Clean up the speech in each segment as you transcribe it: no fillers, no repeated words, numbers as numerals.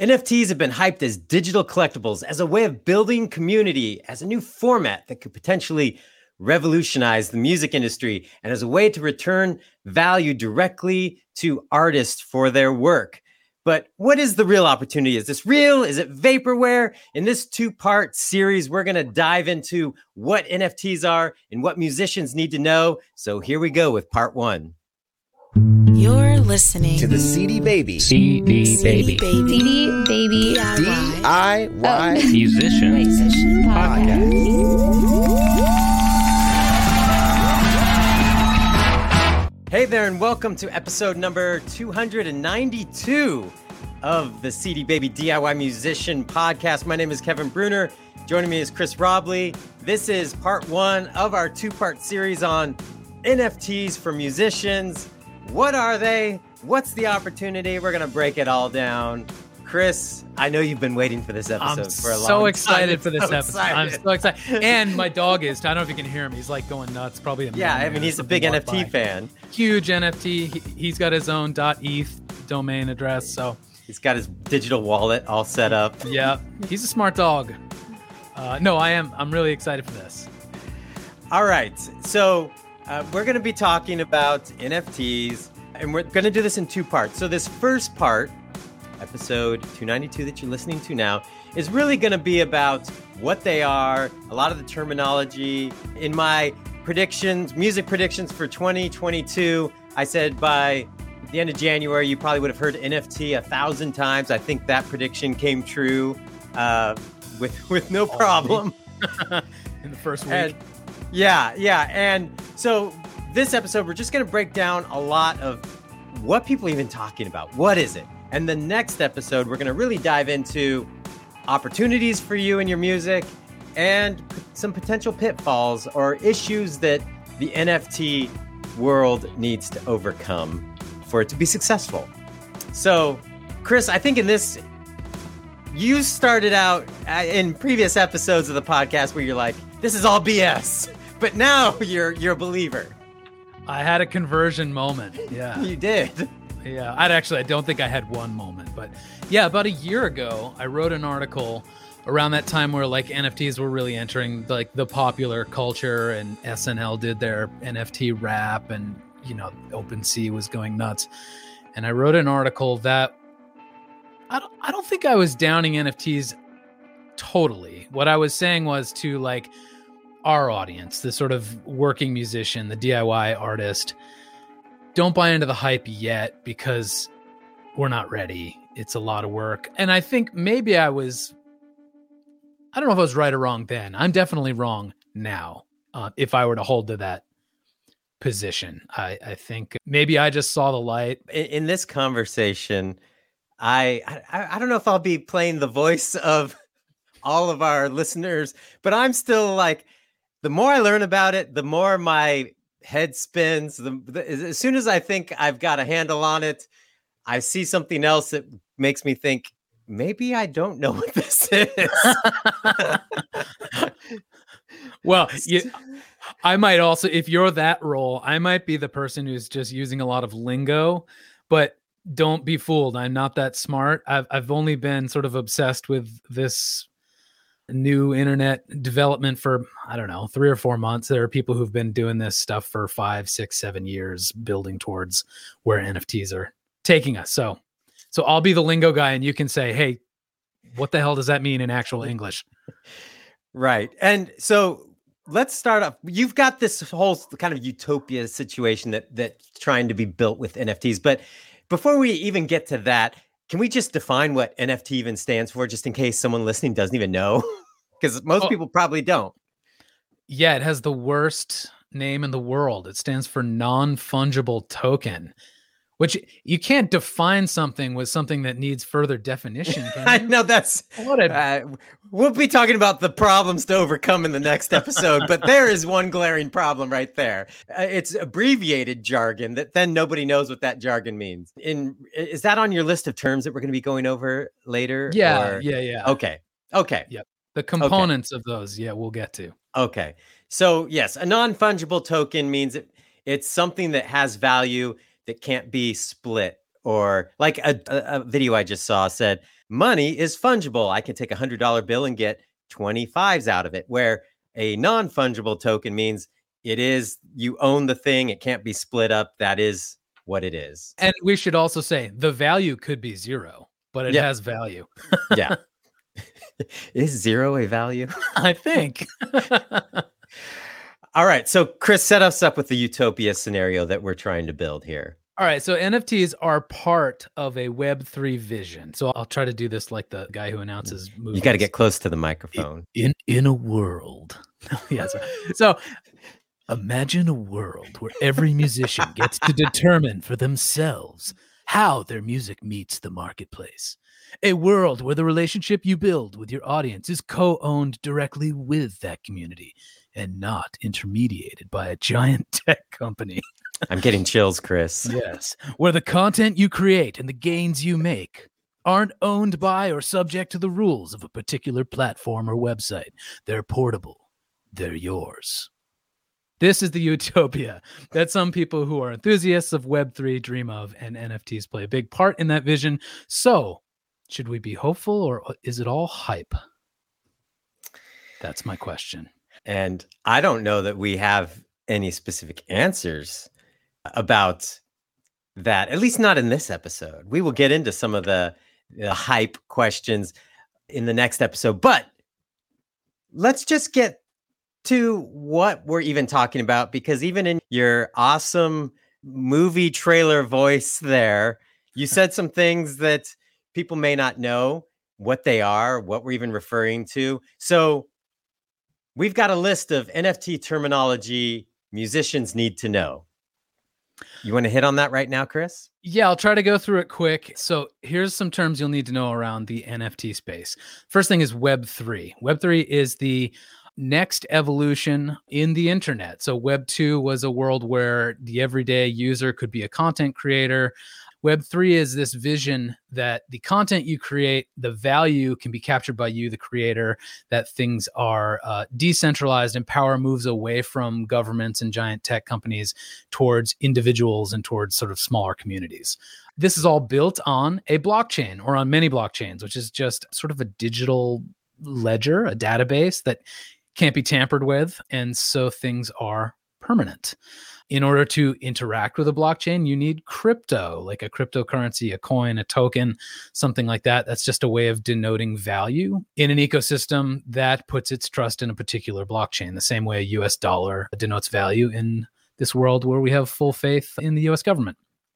NFTs have been hyped as digital collectibles, as a way of building community, as a new format that could potentially revolutionize the music industry, and as a way to return value directly to artists for their work. But what is the real opportunity? Is this real? Is it vaporware? In this two-part series, we're going to dive into what NFTs are and what musicians need to know. So here we go with part one. You're listening to the CD Baby. CD Baby. CD Baby. DIY Musician Podcast. Hey there, and welcome to episode number 292 of the CD Baby DIY Musician Podcast. My name is Kevin Bruner. Joining me is Chris Robley. This is part one of our two-part series on NFTs for musicians. What are they? What's the opportunity? We're going to break it all down. Chris, I know you've been waiting for this episode for a long time. I'm so excited for this episode. I'm Excited. so excited. And my dog is, I don't know if you can hear him. He's like going nuts. Probably a Yeah, I mean, he's a big NFT fan. Huge NFT. He's got his own .eth domain address. So He's got his digital wallet all set up. yeah, he's a smart dog. No, I'm really excited for this. All right. So we're going to be talking about NFTs, and we're going to do this in two parts. So this first part, episode 292 that you're listening to now, is really going to be about what they are, a lot of the terminology. In my predictions, music predictions for 2022, I said by the end of January, you probably would have heard NFT 1,000 times. I think that prediction came true with no problem. In the first week. And, yeah. And so this episode, we're just going to break down a lot of what people are even talking about. What is it? And the next episode, we're going to really dive into opportunities for you and your music and some potential pitfalls or issues that the NFT world needs to overcome for it to be successful. So, Chris, I think in this, you started out in previous episodes of the podcast where you're like, this is all BS. But now you're a believer. I had a conversion moment. Yeah. You did. Yeah, I don't think I had one moment, but yeah, about a year ago, I wrote an article around that time where like NFTs were really entering like the popular culture, and SNL did their NFT rap, and OpenSea was going nuts. And I wrote an article that I don't think I was downing NFTs totally. What I was saying was to like our audience, the sort of working musician, the DIY artist, don't buy into the hype yet because we're not ready. It's a lot of work. And I think maybe I don't know if I was right or wrong then. I'm definitely wrong now. If I were to hold to that position, I think maybe I just saw the light. In this conversation, I don't know if I'll be playing the voice of all of our listeners, but I'm still like, the more I learn about it, the more my head spins. As soon as I think I've got a handle on it, I see something else that makes me think, maybe I don't know what this is. Well, I might also, if you're that role, I might be the person who's just using a lot of lingo, but don't be fooled. I'm not that smart. I've only been sort of obsessed with this new internet development for, I don't know, 3 or 4 months. There are people who've been doing this stuff for 5, 6, 7 years, building towards where NFTs are taking us. So I'll be the lingo guy, and you can say, hey, what the hell does that mean in actual English? Right. And so let's start off. You've got this whole kind of utopia situation that's trying to be built with NFTs. But before we even get to that, can we just define what NFT even stands for, just in case someone listening doesn't even know? Because most people probably don't. Yeah, it has the worst name in the world. It stands for non-fungible token, which you can't define something with something that needs further definition. Can you? I know that's we'll be talking about the problems to overcome in the next episode, but there is one glaring problem right there. It's abbreviated jargon that then nobody knows what that jargon means. Is that on your list of terms that we're going to be going over later? Yeah. Okay. Yep. The components of those, we'll get to. Okay. So yes, a non-fungible token means it's something that has value that can't be split, or like a video I just saw said, money is fungible. I can take a $100 bill and get 25s out of it, where a non-fungible token means it is, you own the thing. It can't be split up. That is what it is. And we should also say the value could be 0, but it has value. Yeah. Is 0 a value? I think. All right. So Chris, set us up with the utopia scenario that we're trying to build here. All right. So NFTs are part of a Web3 vision. So I'll try to do this like the guy who announces movies. You got to get close to the microphone. In a world. Yes. So imagine a world where every musician gets to determine for themselves how their music meets the marketplace. A world where the relationship you build with your audience is co-owned directly with that community and not intermediated by a giant tech company. I'm getting chills, Chris. Yes. Where the content you create and the gains you make aren't owned by or subject to the rules of a particular platform or website. They're portable. They're yours. This is the utopia that some people who are enthusiasts of Web3 dream of, and NFTs play a big part in that vision. So, should we be hopeful, or is it all hype? That's my question. And I don't know that we have any specific answers about that, at least not in this episode. We will get into some of the hype questions in the next episode, but let's just get to what we're even talking about, because even in your awesome movie trailer voice there, you said some things that people may not know what they are, what we're even referring to. So we've got a list of NFT terminology musicians need to know. You want to hit on that right now, Chris? Yeah, I'll try to go through it quick. So here's some terms you'll need to know around the NFT space. First thing is Web3. Web3 is the next evolution in the internet. So Web 2 was a world where the everyday user could be a content creator. Web 3 is this vision that the content you create, the value can be captured by you, the creator, that things are decentralized and power moves away from governments and giant tech companies towards individuals and towards sort of smaller communities. This is all built on a blockchain, or on many blockchains, which is just sort of a digital ledger, a database that can't be tampered with. And so things are permanent. In order to interact with a blockchain, you need crypto, like a cryptocurrency, a coin, a token, something like that. That's just a way of denoting value in an ecosystem that puts its trust in a particular blockchain, the same way a US dollar denotes value in this world where we have full faith in the US government.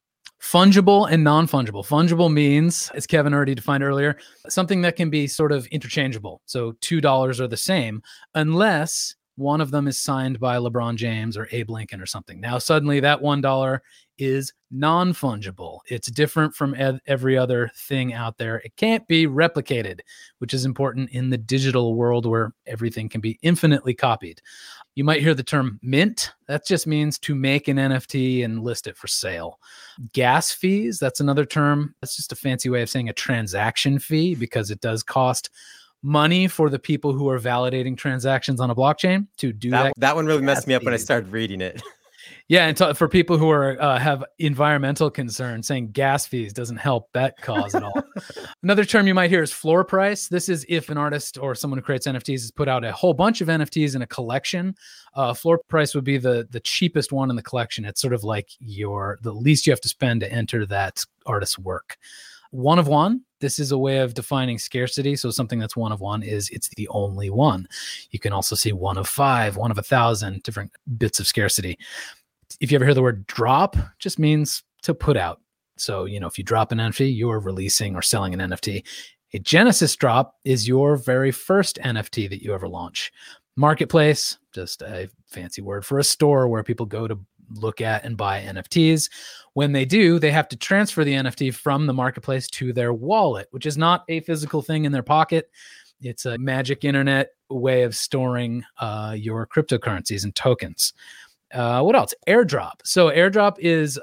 Fungible and non-fungible. Fungible means, as Kevin already defined earlier, something that can be sort of interchangeable. So $2 are the same unless one of them is signed by LeBron James or Abe Lincoln or something. Now, suddenly that $1 is non-fungible. It's different from every other thing out there. It can't be replicated, which is important in the digital world where everything can be infinitely copied. You might hear the term mint. That just means to make an NFT and list it for sale. Gas fees, that's another term. That's just a fancy way of saying a transaction fee, because it does cost money for the people who are validating transactions on a blockchain to do that. That one really messed me up when I started reading it. Yeah, and for people who are have environmental concerns, saying gas fees doesn't help that cause at all. Another term you might hear is floor price. This is if an artist or someone who creates NFTs has put out a whole bunch of NFTs in a collection. Floor price would be the cheapest one in the collection. It's sort of like the least you have to spend to enter that artist's work. One of one. This is a way of defining scarcity. So something that's one of one is it's the only one. You can also see 1 of 5, 1 of 1,000, different bits of scarcity. If you ever hear the word drop, just means to put out. So, if you drop an NFT, you're releasing or selling an NFT. A Genesis drop is your very first NFT that you ever launch. Marketplace, just a fancy word for a store where people go to look at and buy NFTs. When they do, they have to transfer the NFT from the marketplace to their wallet, which is not a physical thing in their pocket. It's a magic internet way of storing your cryptocurrencies and tokens. What else? Airdrop. So airdrop is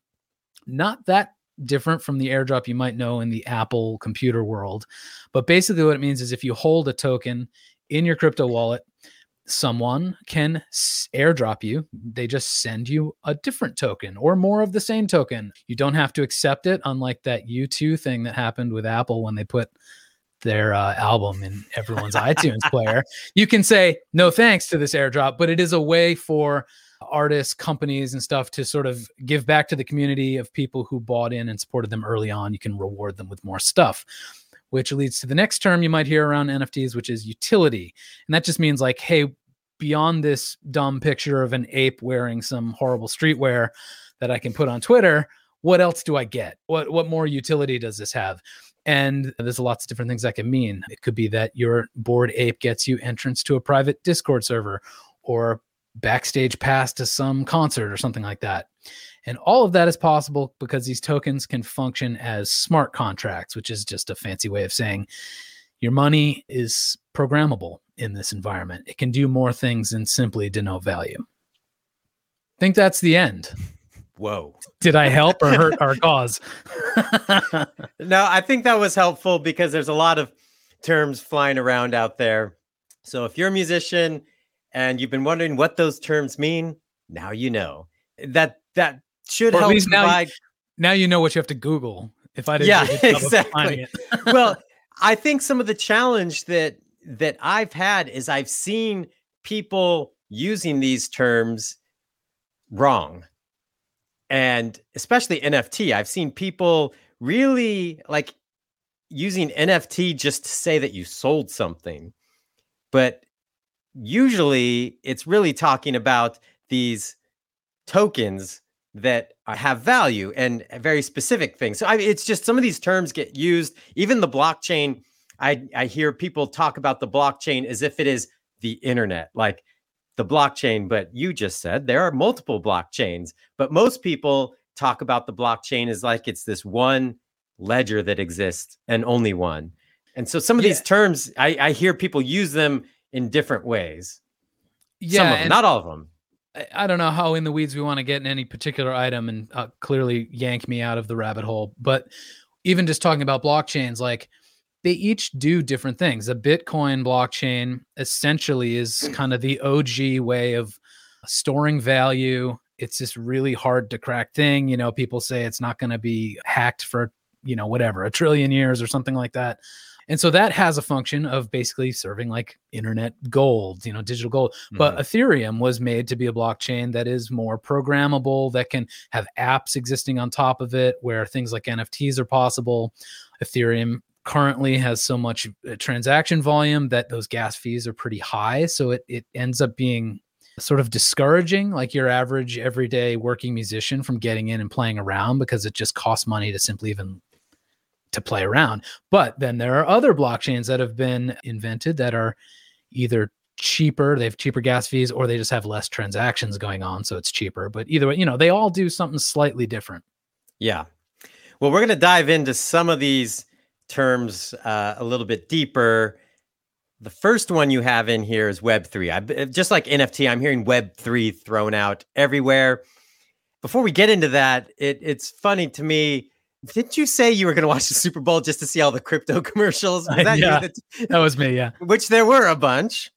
not that different from the airdrop you might know in the Apple computer world. But basically what it means is if you hold a token in your crypto wallet, someone can airdrop you. They just send you a different token or more of the same token. You don't have to accept it, unlike that U2 thing that happened with Apple when they put their album in everyone's iTunes player. You can say no thanks to this airdrop, but it is a way for artists, companies, and stuff to sort of give back to the community of people who bought in and supported them early on. You can reward them with more stuff, which leads to the next term you might hear around NFTs, which is utility. And that just means like, hey, beyond this dumb picture of an ape wearing some horrible streetwear that I can put on Twitter, what else do I get? What more utility does this have? And there's lots of different things that can mean. It could be that your Bored Ape gets you entrance to a private Discord server or backstage pass to some concert or something like that. And all of that is possible because these tokens can function as smart contracts, which is just a fancy way of saying your money is programmable in this environment. It can do more things than simply denote value. I think that's the end. Whoa. Did I help or hurt our cause? No, I think that was helpful because there's a lot of terms flying around out there. So if you're a musician and you've been wondering what those terms mean, now you know. That should help provide. Now you know what you have to Google. If I didn't, exactly. Well, I think some of the challenge that I've had is I've seen people using these terms wrong. And especially NFT, I've seen people really like using NFT just to say that you sold something. But usually it's really talking about these tokens that have value and very specific things. So it's just some of these terms get used. Even the blockchain, I hear people talk about the blockchain as if it is the internet, like the blockchain. But you just said there are multiple blockchains. But most people talk about the blockchain as like it's this one ledger that exists and only one. And so some of these terms, I hear people use them in different ways. Yeah, some of them, not all of them. I don't know how in the weeds we want to get in any particular item and clearly yank me out of the rabbit hole. But even just talking about blockchains, like they each do different things. A Bitcoin blockchain essentially is kind of the OG way of storing value. It's this really hard to crack thing. You know, people say it's not going to be hacked for, whatever, 1 trillion years or something like that. And so that has a function of basically serving like internet gold, digital gold. Mm-hmm. But Ethereum was made to be a blockchain that is more programmable, that can have apps existing on top of it where things like NFTs are possible. Ethereum currently has so much transaction volume that those gas fees are pretty high. So it ends up being sort of discouraging like your average everyday working musician from getting in and playing around because it just costs money to simply even to play around. But then there are other blockchains that have been invented that are either cheaper, they have cheaper gas fees, or they just have less transactions going on, so it's cheaper. But either way, they all do something slightly different. Yeah. Well, we're going to dive into some of these terms a little bit deeper. The first one you have in here is Web3. Just like NFT, I'm hearing Web3 thrown out everywhere. Before we get into that, it's funny to me. Didn't you say you were going to watch the Super Bowl just to see all the crypto commercials? Was that you? That was me, yeah. Which there were a bunch.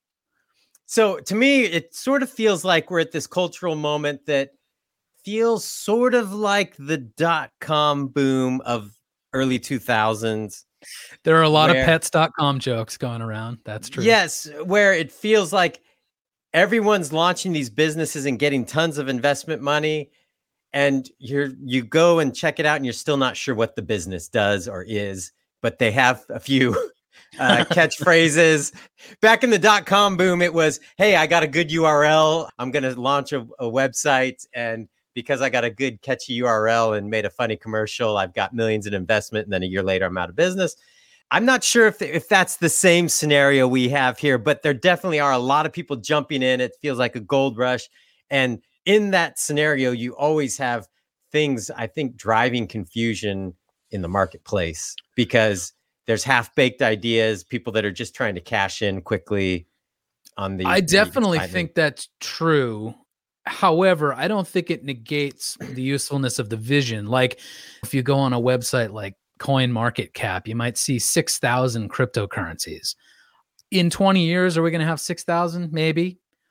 So to me, it sort of feels like we're at this cultural moment that feels sort of like the .com boom of early 2000s. There are a lot of pets.com jokes going around. That's true. Yes, where it feels like everyone's launching these businesses and getting tons of investment money. And you go and check it out and you're still not sure what the business does or is, but they have a few catchphrases. Back in the .com boom, it was, hey, I got a good URL. I'm going to launch a website. And because I got a good catchy URL and made a funny commercial, I've got millions in investment. And then a year later, I'm out of business. I'm not sure if that's the same scenario we have here, but there definitely are a lot of people jumping in. It feels like a gold rush. And in that scenario, you always have things, I think, driving confusion in the marketplace because there's half-baked ideas, people that are just trying to cash in quickly on the... I definitely think that's true. However, I don't think it negates the usefulness of the vision. Like if you go on a website like CoinMarketCap, you might see 6,000 cryptocurrencies. In 20 years, are we going to have 6,000? Maybe.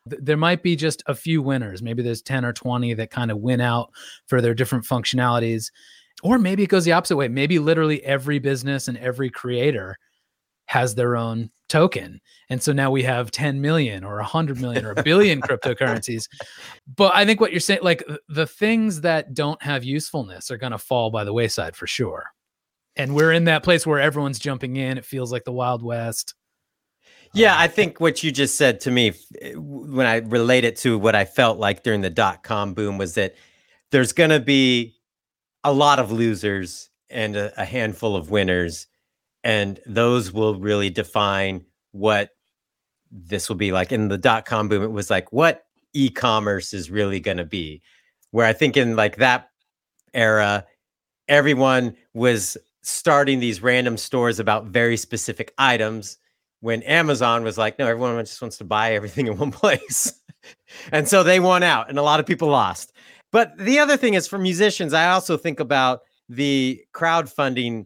There might be just a few winners. Maybe there's 10 or 20 that kind of win out for their different functionalities. Or maybe it goes the opposite way. Maybe literally every business and every creator has their own token. And so now we have 10 million or 100 million or a billion cryptocurrencies. But I think what you're saying, like the things that don't have usefulness are going to fall by the wayside for sure. And we're in that place where everyone's jumping in. It feels like the Wild West. Yeah, I think what you just said to me when I relate it to what I felt like during the dot-com boom was that there's going to be a lot of losers and a handful of winners, and those will really define what this will be like. In the dot-com boom, it was like what e-commerce is really going to be, where I think in like that era, everyone was starting these random stores about very specific items, when Amazon was like, no, everyone just wants to buy everything in one place. And so they won out and a lot of people lost. But the other thing is for musicians, I also think about the crowdfunding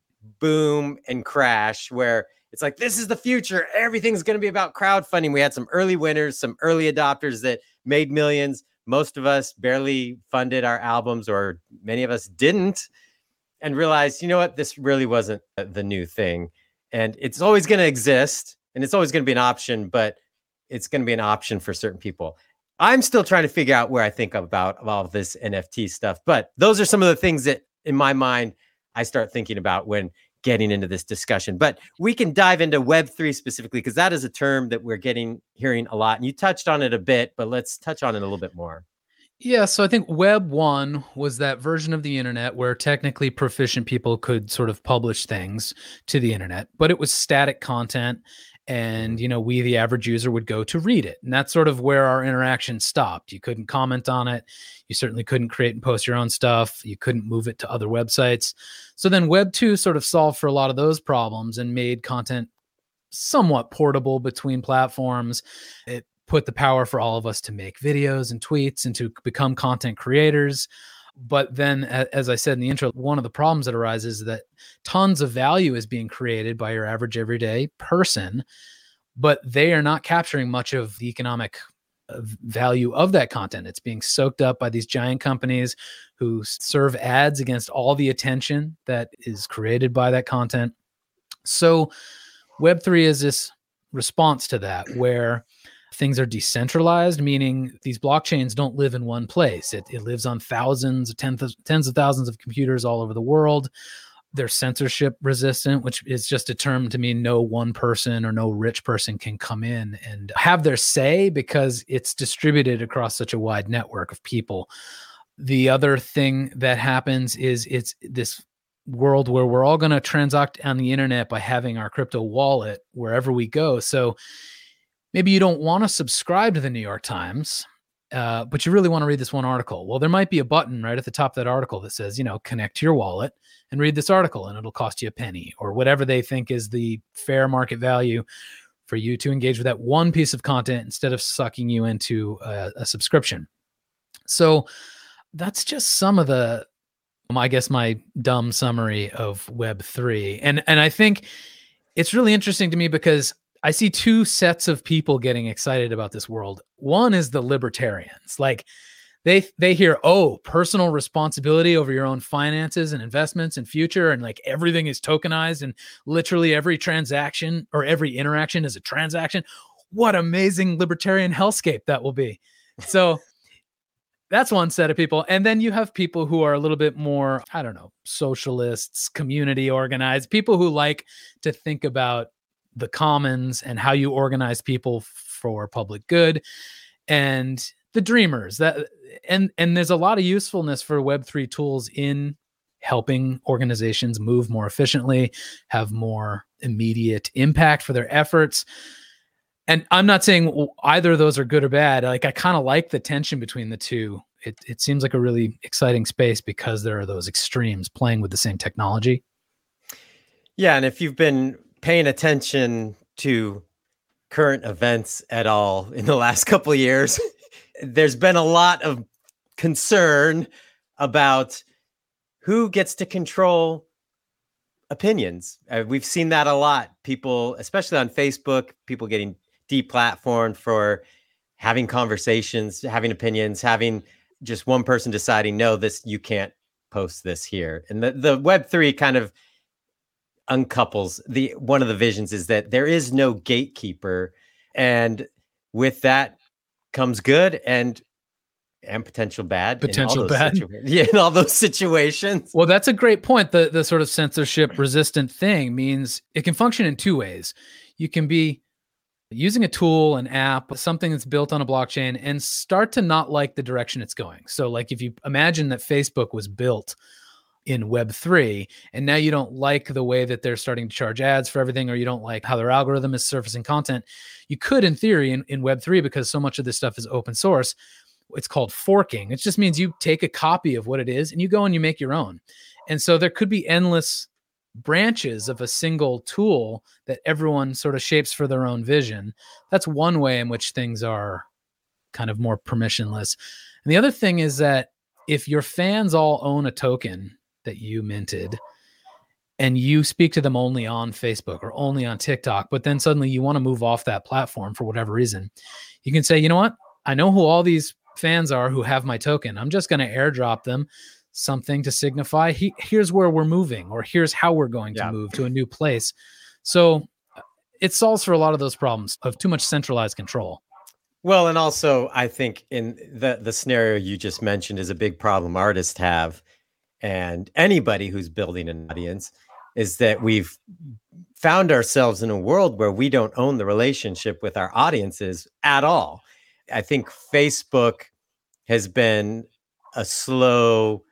boom and crash where it's like, this is the future. Everything's going to be about crowdfunding. We had some early winners, some early adopters that made millions. Most of us barely funded our albums, or many of us didn't, and realized, you know what, this really wasn't the new thing. And it's always going to exist and it's always going to be an option, but it's going to be an option for certain people. I'm still trying to figure out where I think about all of this NFT stuff, but those are some of the things that in my mind, I start thinking about when getting into this discussion. But we can dive into Web3 specifically, because that is a term that we're hearing a lot. And you touched on it a bit, but let's touch on it a little bit more. Yeah, so I think Web 1 was that version of the internet where technically proficient people could sort of publish things to the internet, but it was static content. And, you know, we, the average user, would go to read it. And that's sort of where our interaction stopped. You couldn't comment on it. You certainly couldn't create and post your own stuff. You couldn't move it to other websites. So then Web 2 sort of solved for a lot of those problems and made content somewhat portable between platforms. It put the power for all of us to make videos and tweets and to become content creators. But then, as I said in the intro, one of the problems that arises is that tons of value is being created by your average everyday person, but they are not capturing much of the economic value of that content. It's being soaked up by these giant companies who serve ads against all the attention that is created by that content. So Web3 is this response to that, where things are decentralized, meaning these blockchains don't live in one place. It lives on thousands, tens of thousands of computers all over the world. They're censorship resistant, which is just a term to mean no one person or no rich person can come in and have their say, because it's distributed across such a wide network of people. The other thing that happens is it's this world where we're all going to transact on the internet by having our crypto wallet wherever we go. So maybe you don't want to subscribe to the New York Times, but you really want to read this one article. Well, there might be a button right at the top of that article that says, you know, connect to your wallet and read this article, and it'll cost you a penny or whatever they think is the fair market value for you to engage with that one piece of content instead of sucking you into a subscription. So that's just some of the, I guess, my dumb summary of Web3. And I think it's really interesting to me because I see two sets of people getting excited about this world. One is the libertarians. Like they hear, oh, personal responsibility over your own finances and investments and future, and like everything is tokenized and literally every transaction or every interaction is a transaction. What amazing libertarian hellscape that will be. So that's one set of people. And then you have people who are a little bit more, I don't know, socialists, community organized, people who like to think about the commons and how you organize people for public good, and the dreamers. That and there's a lot of usefulness for Web3 tools in helping organizations move more efficiently, have more immediate impact for their efforts. And I'm not saying either of those are good or bad. Like, I kind of like the tension between the two. It seems like a really exciting space because there are those extremes playing with the same technology. Yeah, and if you've been paying attention to current events at all in the last couple of years, there's been a lot of concern about who gets to control opinions. We've seen that a lot. People, especially on Facebook, people getting deplatformed for having conversations, having opinions, having just one person deciding, no, this, you can't post this here. And the Web3 kind of uncouples one of the visions is that there is no gatekeeper, and with that comes good and potential bad. In all those situations. Well, that's a great point. The sort of censorship resistant thing means it can function in two ways. You can be using a tool, an app, something that's built on a blockchain, and start to not like the direction it's going. So like if you imagine that Facebook was built in Web3, and now you don't like the way that they're starting to charge ads for everything, or you don't like how their algorithm is surfacing content, you could, in theory, in Web3, because so much of this stuff is open source, it's called forking. It just means you take a copy of what it is and you go and you make your own. And so there could be endless branches of a single tool that everyone sort of shapes for their own vision. That's one way in which things are kind of more permissionless. And the other thing is that if your fans all own a token that you minted and you speak to them only on Facebook or only on TikTok, but then suddenly you want to move off that platform for whatever reason, you can say, you know what? I know who all these fans are who have my token. I'm just going to airdrop them something to signify here's where we're moving, or here's how we're going to move to a new place. So it solves for a lot of those problems of too much centralized control. Well, and also I think in the scenario you just mentioned is a big problem artists have, and anybody who's building an audience, is that we've found ourselves in a world where we don't own the relationship with our audiences at all. I think Facebook has been a slow,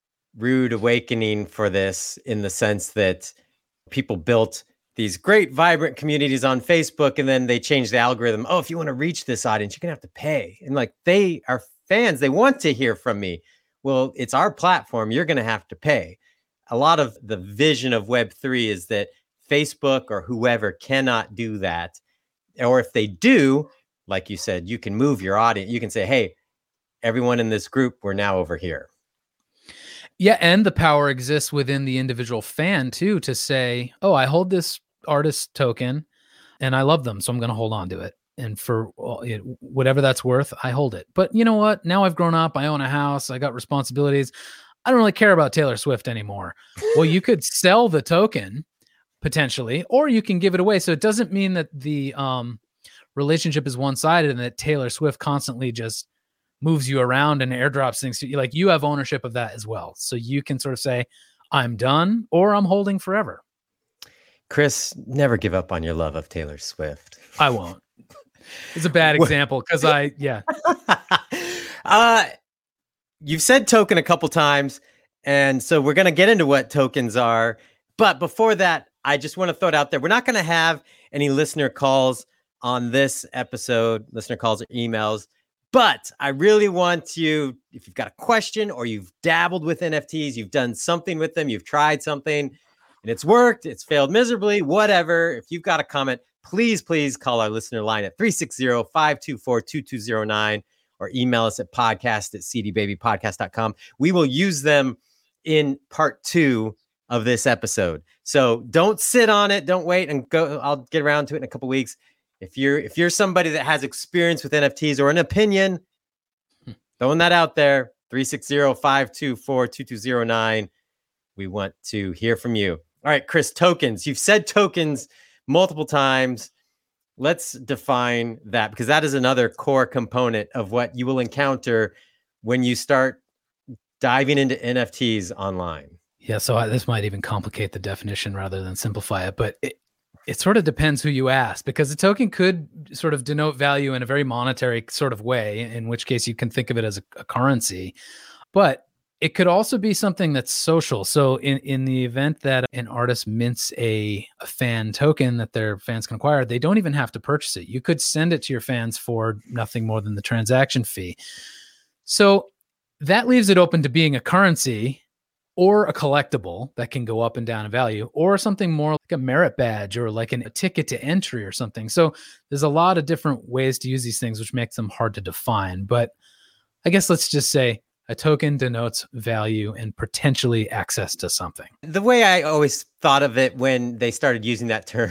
rude awakening for this, in the sense that people built these great, vibrant communities on Facebook, and then they changed the algorithm. Oh, if you want to reach this audience, you're going to have to pay. And like, they are fans. They want to hear from me. Well, it's our platform. You're going to have to pay. A lot of the vision of Web3 is that Facebook or whoever cannot do that. Or if they do, like you said, you can move your audience. You can say, hey, everyone in this group, we're now over here. Yeah, and the power exists within the individual fan too, to say, oh, I hold this artist token and I love them, so I'm going to hold on to it. And for whatever that's worth, I hold it. But you know what? Now I've grown up. I own a house. I got responsibilities. I don't really care about Taylor Swift anymore. Well, you could sell the token potentially, or you can give it away. So it doesn't mean that the relationship is one-sided and that Taylor Swift constantly just moves you around and airdrops things to you. Like, you have ownership of that as well. So you can sort of say, I'm done, or I'm holding forever. Chris, never give up on your love of Taylor Swift. I won't. It's a bad example because you've said token a couple times, and so we're going to get into what tokens are. But before that, I just want to throw it out there. We're not going to have any listener calls on this episode, listener calls or emails. But I really want you, if you've got a question or you've dabbled with NFTs, you've done something with them, you've tried something and it's worked, it's failed miserably, whatever. If you've got a comment, please call our listener line at 360-524-2209 or email us at podcast@cdbabypodcast.com. We will use them in part 2 of this episode. So don't sit on it. Don't wait and go. I'll get around to it in a couple weeks. If you're somebody that has experience with NFTs or an opinion, throwing that out there, 360-524-2209. We want to hear from you. All right, Chris, tokens. You've said tokens multiple times. Let's define that, because that is another core component of what you will encounter when you start diving into NFTs online. Yeah, so this might even complicate the definition rather than simplify it, but it sort of depends who you ask, because a token could sort of denote value in a very monetary sort of way, in which case you can think of it as a currency, but it could also be something that's social. So in the event that an artist mints a fan token that their fans can acquire, they don't even have to purchase it. You could send it to your fans for nothing more than the transaction fee. So that leaves it open to being a currency, or a collectible that can go up and down in value, or something more like a merit badge or like a ticket to entry or something. So there's a lot of different ways to use these things, which makes them hard to define. But I guess let's just say a token denotes value and potentially access to something. The way I always thought of it when they started using that term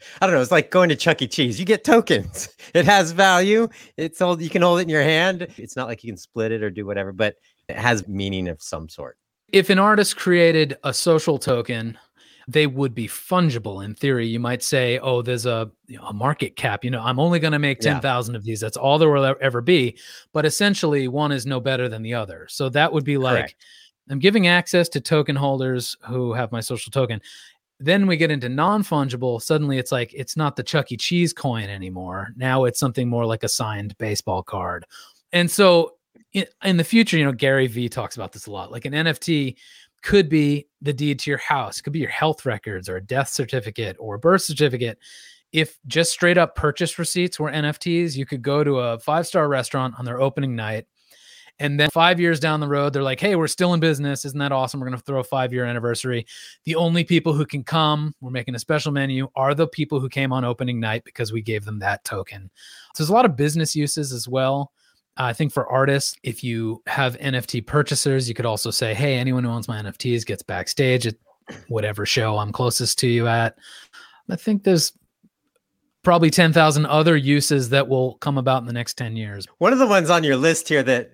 I don't know. It's like going to Chuck E. Cheese. You get tokens. It has value. It's all, you can hold it in your hand. It's not like you can split it or do whatever, but it has meaning of some sort. If an artist created a social token, they would be fungible in theory. You might say, oh, there's a market cap. I'm only going to make 10,000 of these. That's all there will ever be. But essentially, one is no better than the other. So that would be like, correct. I'm giving access to token holders who have my social token. Then we get into non-fungible. Suddenly it's like, it's not the Chuck E. Cheese coin anymore. Now it's something more like a signed baseball card. And so in the future, Gary Vee talks about this a lot. Like an NFT could be the deed to your house, could be your health records or a death certificate or a birth certificate. If just straight up purchase receipts were NFTs, you could go to a 5-star restaurant on their opening night. And then 5 years down the road, they're like, hey, we're still in business. Isn't that awesome? We're going to throw a 5-year anniversary. The only people who can come, we're making a special menu, are the people who came on opening night because we gave them that token. So there's a lot of business uses as well. I think for artists, if you have NFT purchasers, you could also say, hey, anyone who owns my NFTs gets backstage at whatever show I'm closest to you at. I think there's probably 10,000 other uses that will come about in the next 10 years. One of the ones on your list here that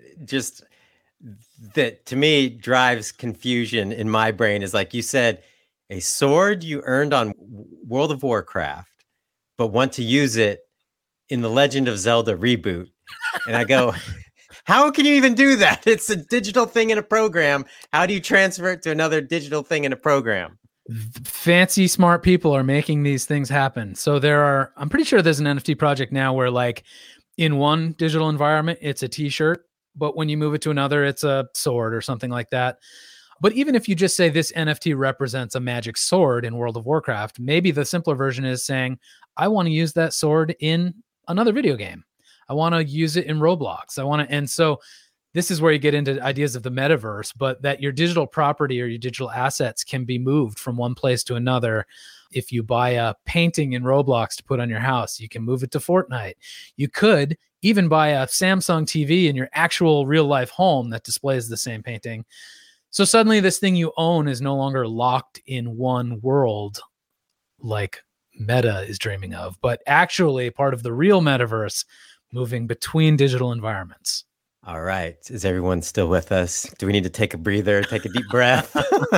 to me drives confusion in my brain is, like you said, a sword you earned on World of Warcraft, but want to use it in the Legend of Zelda reboot. And I go, how can you even do that? It's a digital thing in a program. How do you transfer it to another digital thing in a program? Fancy, smart people are making these things happen. So I'm pretty sure there's an NFT project now where, like, in one digital environment, it's a t-shirt, but when you move it to another, it's a sword or something like that. But even if you just say this NFT represents a magic sword in World of Warcraft, maybe the simpler version is saying, I want to use that sword in another video game. I want to use it in Roblox. And so this is where you get into ideas of the metaverse, but that your digital property or your digital assets can be moved from one place to another. If you buy a painting in Roblox to put on your house, you can move it to Fortnite. You could even buy a Samsung TV in your actual real life home that displays the same painting. So suddenly this thing you own is no longer locked in one world like Meta is dreaming of, but actually part of the real metaverse, moving between digital environments. All right. Is everyone still with us? Do we need to take a breather, take a deep breath?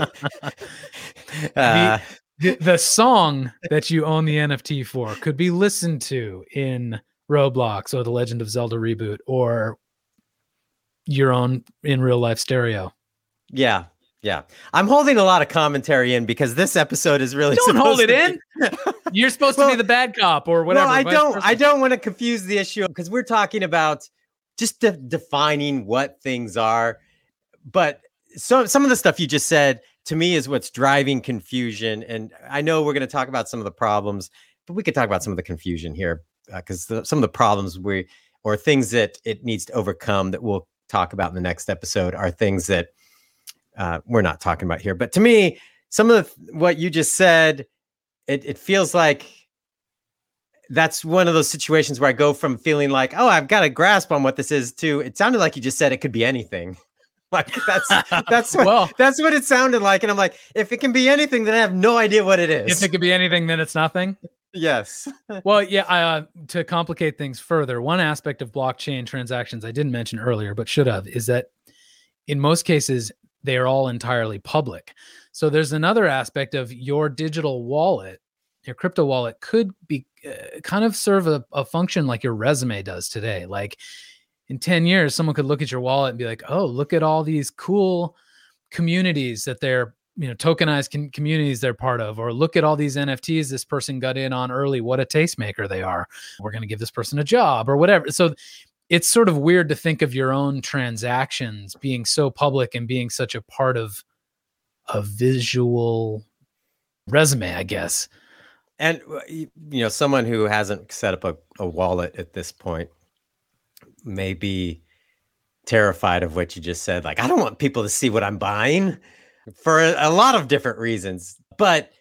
The song that you own the NFT for could be listened to in Roblox or the Legend of Zelda reboot or your own in real life stereo. Yeah. Yeah. I'm holding a lot of commentary in because this episode is really Don't hold it in. You're supposed to be the bad cop or whatever. No, I don't want to confuse the issue because we're talking about just defining what things are. But some of the stuff you just said to me is what's driving confusion. And I know we're going to talk about some of the problems, but we could talk about some of the confusion here because some of the problems or things that it needs to overcome that we'll talk about in the next episode are things that we're not talking about here. But to me, some of what you just said, it feels like that's one of those situations where I go from feeling like, oh, I've got a grasp on what this is, to it sounded like you just said it could be anything. Like that's what it sounded like. And I'm like, if it can be anything, then I have no idea what it is. If it could be anything, then it's nothing. Yes. Well, yeah. To complicate things further, one aspect of blockchain transactions I didn't mention earlier, but should have, is that in most cases, they are all entirely public. So there's another aspect of your digital wallet, your crypto wallet could be kind of serve a function like your resume does today. Like in 10 years, someone could look at your wallet and be like, oh, look at all these cool communities that they're, tokenized communities they're part of, or look at all these NFTs this person got in on early. What a tastemaker they are. We're going to give this person a job or whatever. So it's sort of weird to think of your own transactions being so public and being such a part of a visual resume, I guess. And, someone who hasn't set up a wallet at this point may be terrified of what you just said. Like, I don't want people to see what I'm buying for a lot of different reasons. But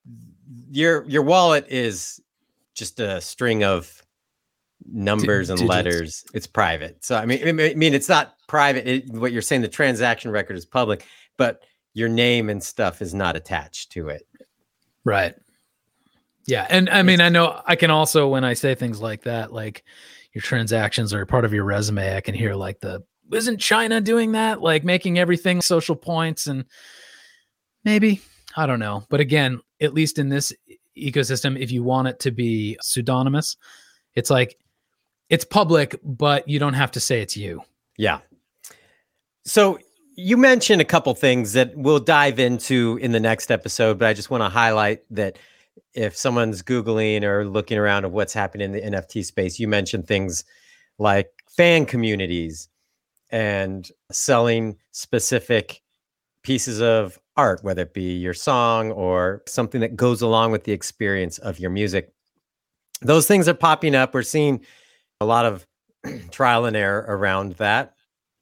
your wallet is just a string of numbers and letters. It's private. So, I mean, it's not private. What you're saying, the transaction record is public, but your name and stuff is not attached to it. Right. Yeah. And I mean, I know I can also, when I say things like that, like your transactions are part of your resume, I can hear like isn't China doing that? Like making everything social points, and maybe, I don't know. But again, at least in this ecosystem, if you want it to be pseudonymous, it's like, it's public, but you don't have to say it's you. Yeah. So you mentioned a couple things that we'll dive into in the next episode, but I just want to highlight that if someone's Googling or looking around at what's happening in the NFT space, you mentioned things like fan communities and selling specific pieces of art, whether it be your song or something that goes along with the experience of your music. Those things are popping up. We're seeing a lot of trial and error around that.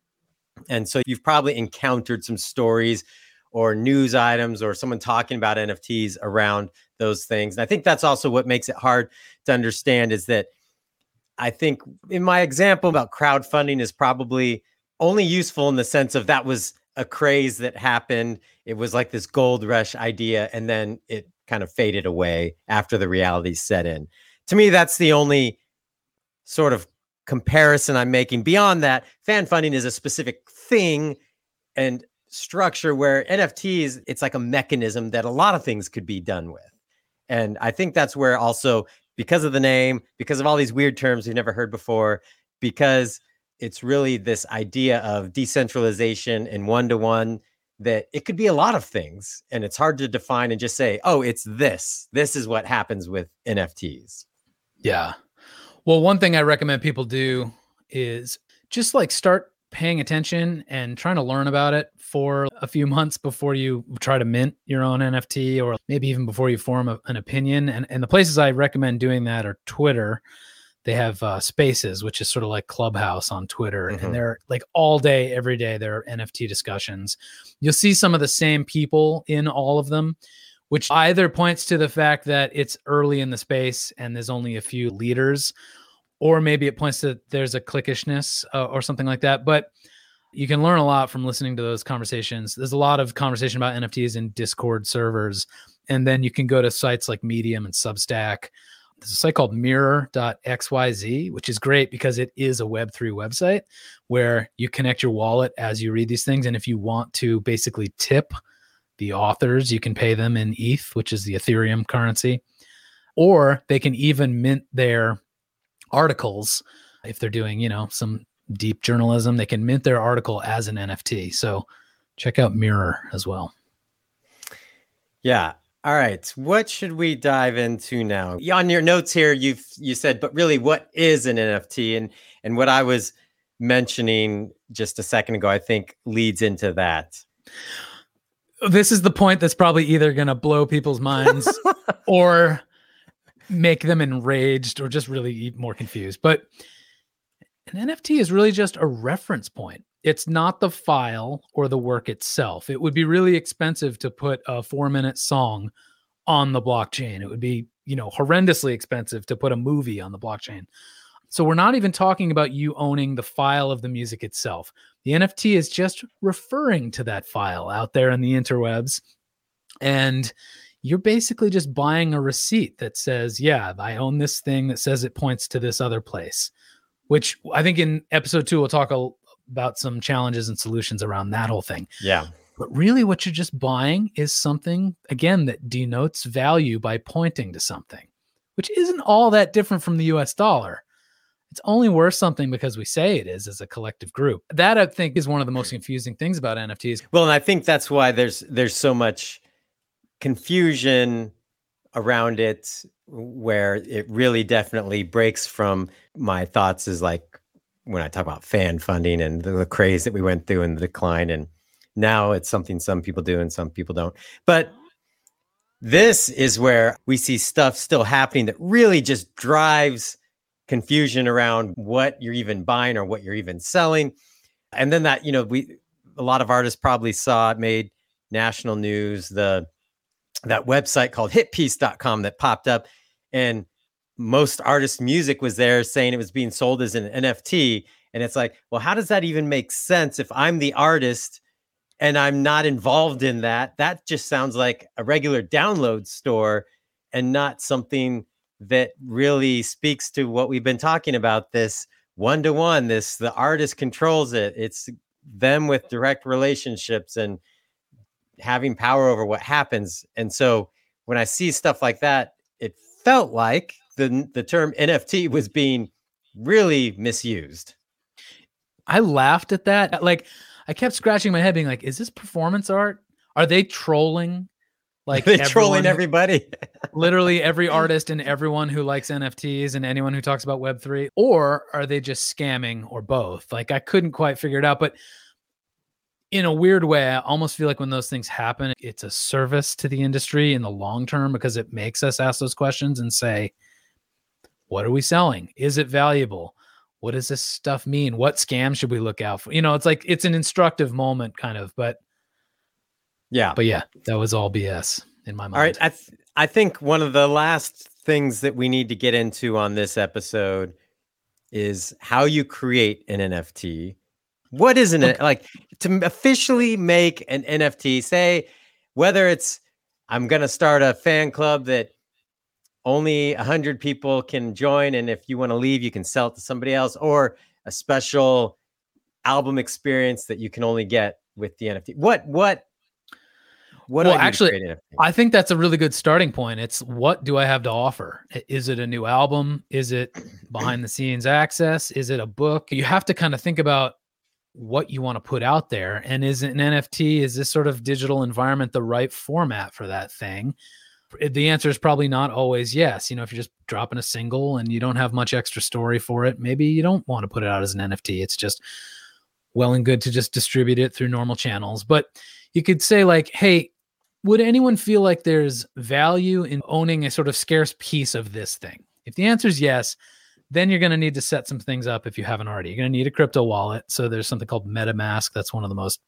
And so you've probably encountered some stories or news items or someone talking about NFTs around those things. And I think that's also what makes it hard to understand, is that I think in my example about crowdfunding is probably only useful in the sense of that was a craze that happened. It was like this gold rush idea, and then it kind of faded away after the reality set in. To me, that's the only sort of comparison I'm making. Beyond that, fan funding is a specific thing and structure, where NFTs, it's like a mechanism that a lot of things could be done with. And I think that's where also, because of the name, because of all these weird terms we've never heard before, because it's really this idea of decentralization and one-to-one, that it could be a lot of things. And it's hard to define and just say, oh, it's this. This is what happens with NFTs. Yeah. Well, one thing I recommend people do is just like start paying attention and trying to learn about it for a few months before you try to mint your own NFT, or maybe even before you form an opinion. And the places I recommend doing that are Twitter. They have Spaces, which is sort of like Clubhouse on Twitter. Mm-hmm. And they're like all day, every day, there are NFT discussions. You'll see some of the same people in all of them, which either points to the fact that it's early in the space and there's only a few leaders, or maybe it points to there's a cliquishness or something like that. But you can learn a lot from listening to those conversations. There's a lot of conversation about NFTs in Discord servers. And then you can go to sites like Medium and Substack. There's a site called mirror.xyz, which is great because it is a Web3 website where you connect your wallet as you read these things. And if you want to basically tip the authors, you can pay them in ETH, which is the Ethereum currency, or they can even mint their articles. If they're doing, some deep journalism, they can mint their article as an NFT. So check out Mirror as well. Yeah. All right. What should we dive into now? On your notes here, you said, but really, what is an NFT? And what I was mentioning just a second ago, I think leads into that. This is the point that's probably either going to blow people's minds or make them enraged or just really more confused. But an NFT is really just a reference point. It's not the file or the work itself. It would be really expensive to put a 4-minute song on the blockchain. It would be, horrendously expensive to put a movie on the blockchain. So we're not even talking about you owning the file of the music itself. The NFT is just referring to that file out there in the interwebs. And you're basically just buying a receipt that says, yeah, I own this thing that says it points to this other place, which I think in episode 2, we'll talk about some challenges and solutions around that whole thing. Yeah. But really what you're just buying is something, again, that denotes value by pointing to something, which isn't all that different from the US dollar. It's only worth something because we say it is as a collective group. That, I think, is one of the most confusing things about NFTs. Well, and I think that's why there's so much confusion around it, where it really definitely breaks from my thoughts is like when I talk about fan funding and the craze that we went through and the decline. And now it's something some people do and some people don't. But this is where we see stuff still happening that really just drives confusion around what you're even buying or what you're even selling. And then that, a lot of artists probably saw it, made national news, that website called hitpiece.com that popped up, and most artists' music was there saying it was being sold as an NFT. And it's like, well, how does that even make sense if I'm the artist and I'm not involved in that? That just sounds like a regular download store. and not something that really speaks to what we've been talking about, this one-to-one, this the artist controls it. It's them with direct relationships and having power over what happens. And so when I see stuff like that, it felt like the term NFT was being really misused. I laughed at that. Like, I kept scratching my head being like, is this performance art? Are they trolling? Like, they're trolling everybody. Literally every artist and everyone who likes NFTs and anyone who talks about Web3, or are they just scamming, or both? Like, I couldn't quite figure it out, but in a weird way, I almost feel like when those things happen, it's a service to the industry in the long term, because it makes us ask those questions and say, what are we selling? Is it valuable? What does this stuff mean? What scam should we look out for? You know, it's like, it's an instructive moment kind of, but yeah, that was all BS in my mind. All right. I think one of the last things that we need to get into on this episode is how you create an NFT. What is an, like, to officially make an NFT, say, whether it's, I'm going to start a fan club that only 100 people can join, and if you want to leave, you can sell it to somebody else, or a special album experience that you can only get with the NFT. What well, actually, I think that's a really good starting point. It's, what do I have to offer? Is it a new album? Is it behind the scenes access? Is it a book? You have to kind of think about what you want to put out there. And is it an NFT? Is this sort of digital environment the right format for that thing? The answer is probably not always yes. You know, if you're just dropping a single and you don't have much extra story for it, maybe you don't want to put it out as an NFT. It's just well and good to just distribute it through normal channels. But you could say, like, hey, would anyone feel like there's value in owning a sort of scarce piece of this thing? If the answer is yes, then you're going to need to set some things up if you haven't already. You're going to need a crypto wallet. So there's something called MetaMask. That's one of the most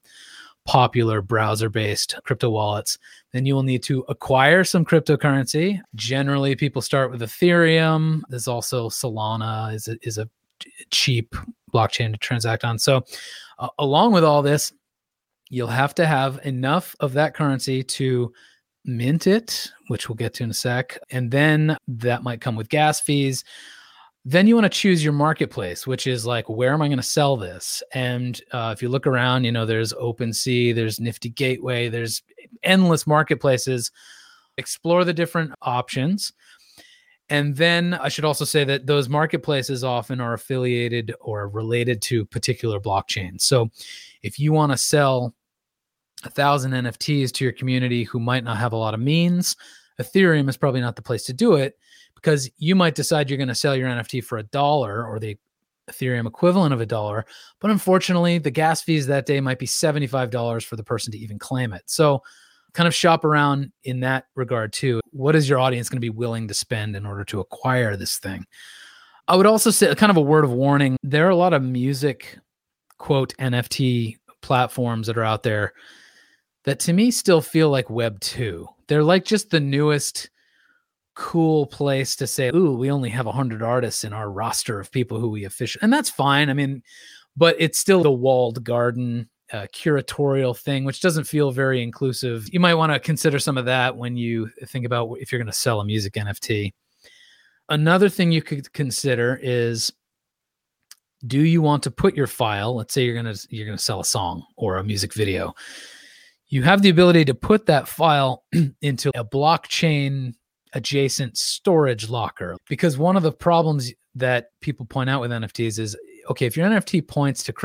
popular browser-based crypto wallets. Then you will need to acquire some cryptocurrency. Generally, people start with Ethereum. There's also Solana is a cheap blockchain to transact on. So along with all this, you'll have to have enough of that currency to mint it, which we'll get to in a sec. And then that might come with gas fees. Then you want to choose your marketplace, which is like, where am I going to sell this? And if you look around, you know, there's OpenSea, there's Nifty Gateway, there's endless marketplaces. Explore the different options. And then I should also say that those marketplaces often are affiliated or related to particular blockchains. So if you want to sell 1,000 NFTs to your community who might not have a lot of means, Ethereum is probably not the place to do it, because you might decide you're going to sell your NFT for $1 or the Ethereum equivalent of $1. But unfortunately, the gas fees that day might be $75 for the person to even claim it. So kind of shop around in that regard too. What is your audience going to be willing to spend in order to acquire this thing? I would also say, kind of a word of warning, there are a lot of music, quote, NFT platforms that are out there that to me still feel like Web 2. They're like just the newest cool place to say, ooh, we only have 100 artists in our roster of people who we officially, and that's fine. I mean, but it's still the walled garden curatorial thing, which doesn't feel very inclusive. You might want to consider some of that when you think about if you're going to sell a music NFT. Another thing you could consider is, do you want to put your file, let's say you're going to sell a song or a music video. You have the ability to put that file into a blockchain adjacent storage locker, because one of the problems that people point out with NFTs is, okay, if your NFT points to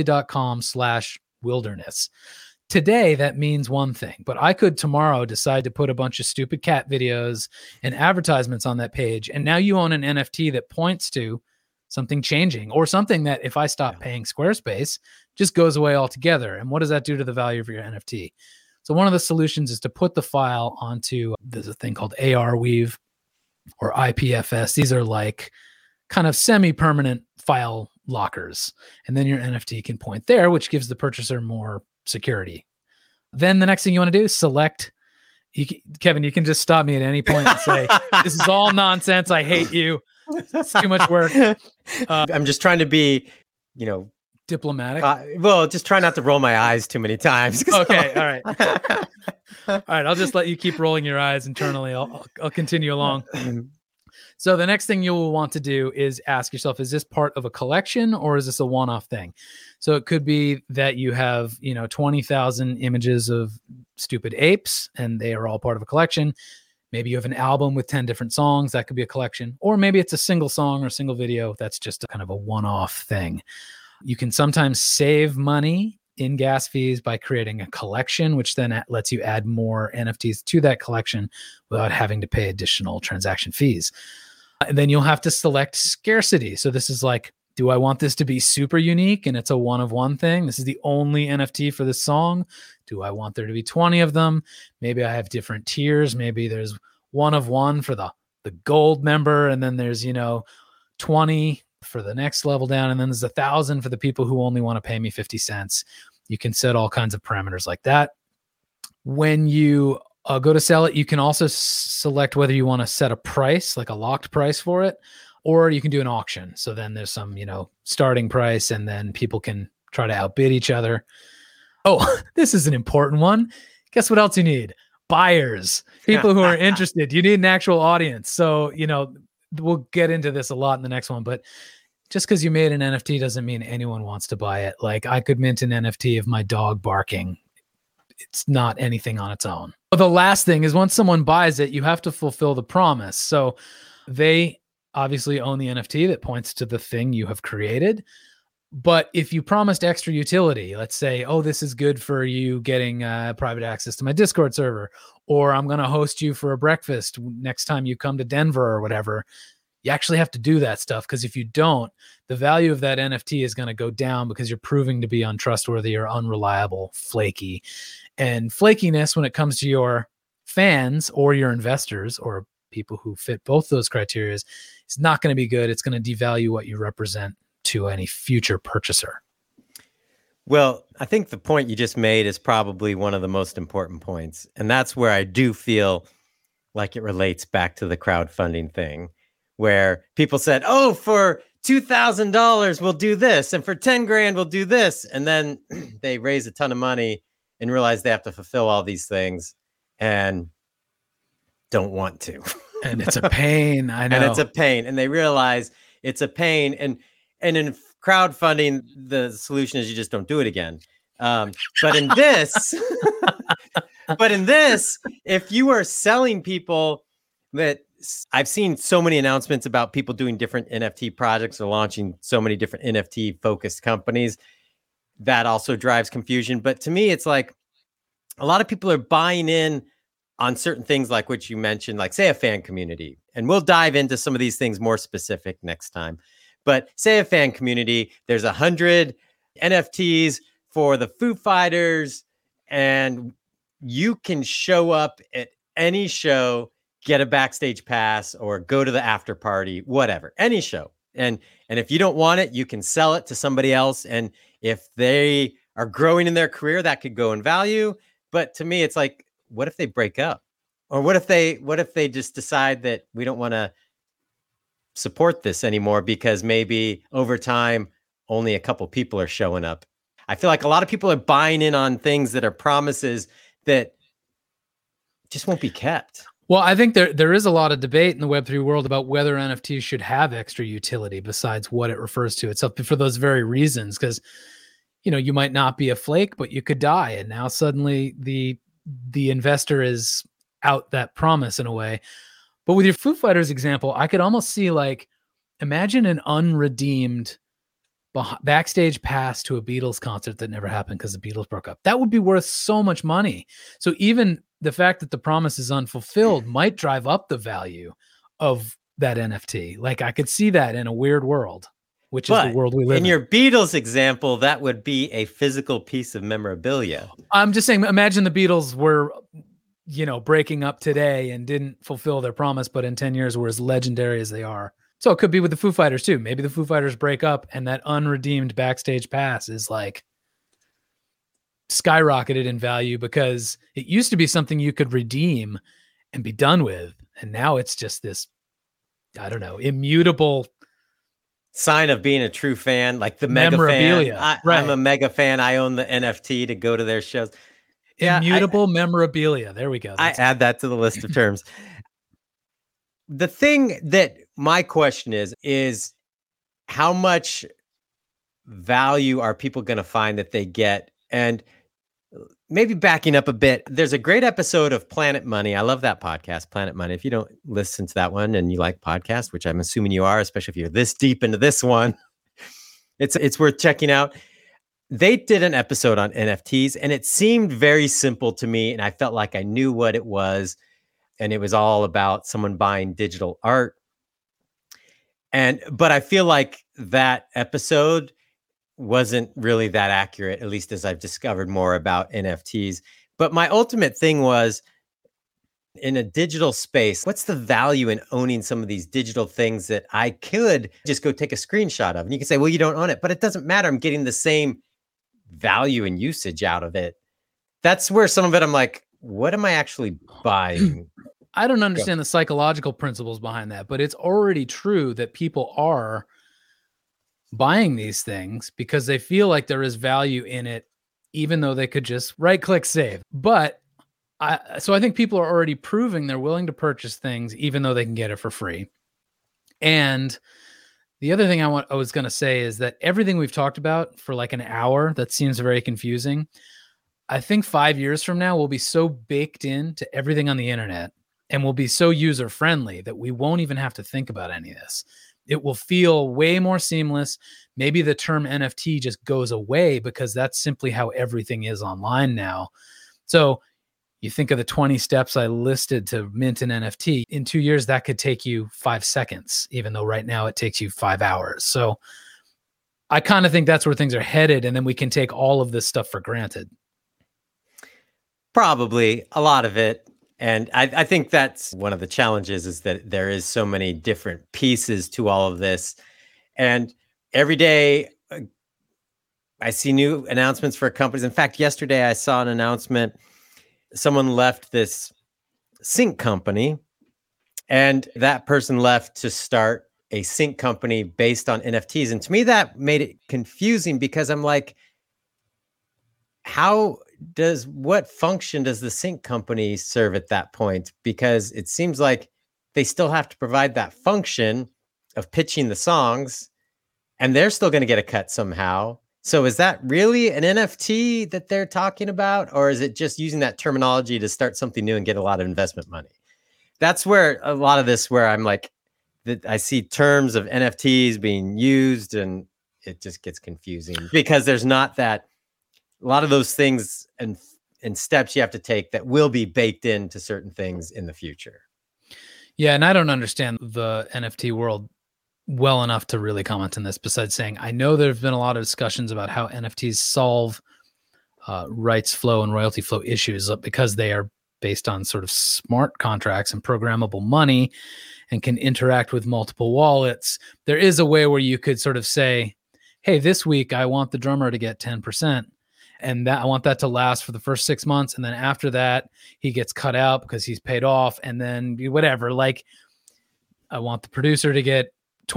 chrisrobley.com/wilderness, today that means one thing, but I could tomorrow decide to put a bunch of stupid cat videos and advertisements on that page. And now you own an NFT that points to something changing, or something that if I stop paying Squarespace, just goes away altogether. And what does that do to the value of your NFT? So one of the solutions is to put the file onto, there's a thing called Arweave or IPFS. These are like kind of semi-permanent file lockers. And then your NFT can point there, which gives the purchaser more security. Then the next thing you want to do is select. Kevin, you can just stop me at any point and say, this is all nonsense. I hate you. It's too much work. I'm just trying to be, diplomatic. Well, just try not to roll my eyes too many times. Okay, all right. All right, I'll just let you keep rolling your eyes internally. I'll continue along. So the next thing you will want to do is ask yourself, is this part of a collection or is this a one-off thing? So it could be that you have, 20,000 images of stupid apes and they are all part of a collection. Maybe you have an album with 10 different songs. That could be a collection. Or maybe it's a single song or a single video. That's just a kind of a one-off thing. You can sometimes save money in gas fees by creating a collection, which then lets you add more NFTs to that collection without having to pay additional transaction fees. And then you'll have to select scarcity. So this is like, do I want this to be super unique and it's a one-of-one thing? This is the only NFT for this song. Do I want there to be 20 of them? Maybe I have different tiers. Maybe there's one-of-one for the gold member, and then there's 20 for the next level down, and then there's 1,000 for the people who only want to pay me 50 cents. You can set all kinds of parameters like that. When you go to sell it, you can also select whether you want to set a price, like a locked price for it, or you can do an auction. So then there's some, starting price, and then people can try to outbid each other. Oh, this is an important one. Guess what else you need? Buyers, people who are interested. You need an actual audience. So, we'll get into this a lot in the next one, but just because you made an NFT doesn't mean anyone wants to buy it. Like, I could mint an NFT of my dog barking. It's not anything on its own. But the last thing is, once someone buys it, you have to fulfill the promise. So they obviously own the NFT that points to the thing you have created. But if you promised extra utility, let's say, oh, this is good for you getting private access to my Discord server, or I'm going to host you for a breakfast next time you come to Denver or whatever, you actually have to do that stuff, because if you don't, the value of that NFT is going to go down because you're proving to be untrustworthy or unreliable, flaky. And flakiness, when it comes to your fans or your investors or people who fit both those criteria, is not going to be good. It's going to devalue what you represent to any future purchaser. Well, I think the point you just made is probably one of the most important points. And that's where I do feel like it relates back to the crowdfunding thing, where people said, oh, for $2,000, we'll do this. And for 10 grand, we'll do this. And then they raise a ton of money and realize they have to fulfill all these things and don't want to. And it's a pain. I know. And it's a pain. And they realize it's a pain. And in crowdfunding, the solution is you just don't do it again. But in this, if you are selling people that, I've seen so many announcements about people doing different NFT projects or launching so many different NFT focused companies, that also drives confusion. But to me, it's like a lot of people are buying in on certain things like what you mentioned, like say a fan community. And we'll dive into some of these things more specific next time. But say a fan community, there's 100 NFTs for the Foo Fighters, and you can show up at any show, get a backstage pass, or go to the after party, whatever, any show. And if you don't want it, you can sell it to somebody else. And if they are growing in their career, that could go in value. But to me, it's like, what if they break up? Or what if they just decide that we don't want to support this anymore because maybe over time only a couple people are showing up? I feel like a lot of people are buying in on things that are promises that just won't be kept. Well, I think there is a lot of debate in the Web3 world about whether NFTs should have extra utility besides what it refers to itself, for those very reasons, because you might not be a flake, but you could die, and now suddenly the investor is out that promise in a way. But with your Foo Fighters example, I could almost see, like, imagine an unredeemed backstage pass to a Beatles concert that never happened because the Beatles broke up. That would be worth so much money. So even the fact that the promise is unfulfilled might drive up the value of that NFT. Like, I could see that in a weird world, which is the world we live in. In your Beatles example, that would be a physical piece of memorabilia. I'm just saying, imagine the Beatles were breaking up today and didn't fulfill their promise, but in 10 years were as legendary as they are. So it could be with the Foo Fighters too. Maybe the Foo Fighters break up and that unredeemed backstage pass is like skyrocketed in value because it used to be something you could redeem and be done with. And now it's just this, I don't know, immutable sign of being a true fan, like the mega Memorabilia. fan. Right. I'm a mega fan. I own the NFT to go to their shows. Immutable memorabilia. There we go. I add that to the list of terms. The thing that my question is how much value are people going to find that they get? And maybe backing up a bit, there's a great episode of Planet Money. I love that podcast, Planet Money. If you don't listen to that one and you like podcasts, which I'm assuming you are, especially if you're this deep into this one, it's worth checking out. They did an episode on NFTs and it seemed very simple to me. And I felt like I knew what it was. And it was all about someone buying digital art. But I feel like that episode wasn't really that accurate, at least as I've discovered more about NFTs. But my ultimate thing was, in a digital space, what's the value in owning some of these digital things that I could just go take a screenshot of? And you can say, well, you don't own it, but it doesn't matter. I'm getting the same value and usage out of it. That's where some of it, I'm like, what am I actually buying? I don't understand the psychological principles behind that, but it's already true that people are buying these things because they feel like there is value in it, even though they could just right-click save. But I think people are already proving they're willing to purchase things, even though they can get it for free. And the other thing I was going to say is that everything we've talked about for like an hour, that seems very confusing. I think 5 years from now, we'll be so baked into everything on the internet and we'll be so user-friendly that we won't even have to think about any of this. It will feel way more seamless. Maybe the term NFT just goes away because that's simply how everything is online now. So you think of the 20 steps I listed to mint an NFT. In 2 years, that could take you 5 seconds, even though right now it takes you 5 hours. So I kind of think that's where things are headed. And then we can take all of this stuff for granted. Probably a lot of it. And I think that's one of the challenges, is that there is so many different pieces to all of this. And every day I see new announcements for companies. In fact, yesterday I saw an announcement. Someone left this sync company, and that person left to start a sync company based on NFTs. And to me, that made it confusing because I'm like, what function does the sync company serve at that point? Because it seems like they still have to provide that function of pitching the songs, and they're still going to get a cut somehow. So is that really an NFT that they're talking about? Or is it just using that terminology to start something new and get a lot of investment money? That's where a lot of this, where I'm like, I see terms of NFTs being used and it just gets confusing because there's not that, a lot of those things and steps you have to take that will be baked into certain things in the future. Yeah. And I don't understand the NFT world well enough to really comment on this, besides saying, I know there've been a lot of discussions about how NFTs solve rights flow and royalty flow issues because they are based on sort of smart contracts and programmable money and can interact with multiple wallets. There is a way where you could sort of say, hey, this week I want the drummer to get 10%. And that I want that to last for the first 6 months. And then after that, he gets cut out because he's paid off. And then whatever, like I want the producer to get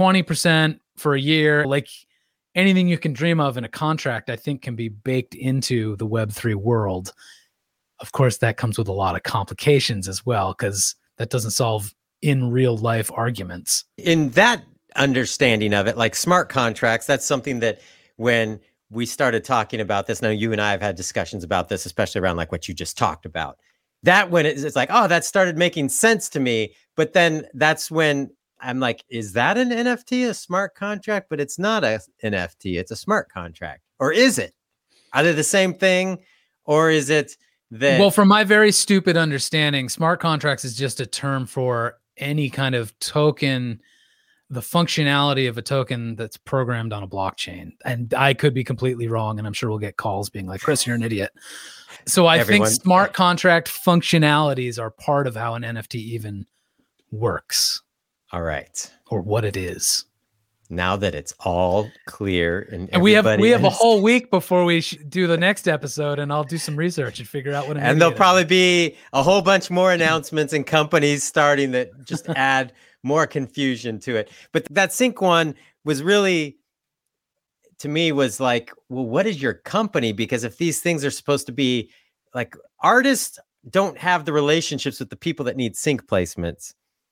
20% for a year. Like anything you can dream of in a contract, I think can be baked into the Web3 world. Of course, that comes with a lot of complications as well, because that doesn't solve in real life arguments. In that understanding of it, like smart contracts, that's something that when we started talking about this, now you and I have had discussions about this, especially around like what you just talked about. That when it's like, oh, that started making sense to me. But then that's when I'm like, is that an NFT, a smart contract? But it's not a NFT, it's a smart contract. Or is it? Are they the same thing? Or is it that? Well, from my very stupid understanding, smart contracts is just a term for any kind of token, the functionality of a token that's programmed on a blockchain. And I could be completely wrong. And I'm sure we'll get calls being like, Chris, you're an idiot. So I think smart contract functionalities are part of how an NFT even works. All right. Or what it is. Now that it's all clear and we have a whole week before we do the next episode, and I'll do some research and figure out what. And there'll probably be a whole bunch more announcements and companies starting that just add more confusion to it. But that sync one was really, to me, was like, well, what is your company? Because if these things are supposed to be like, artists don't have the relationships with the people that need sync placements.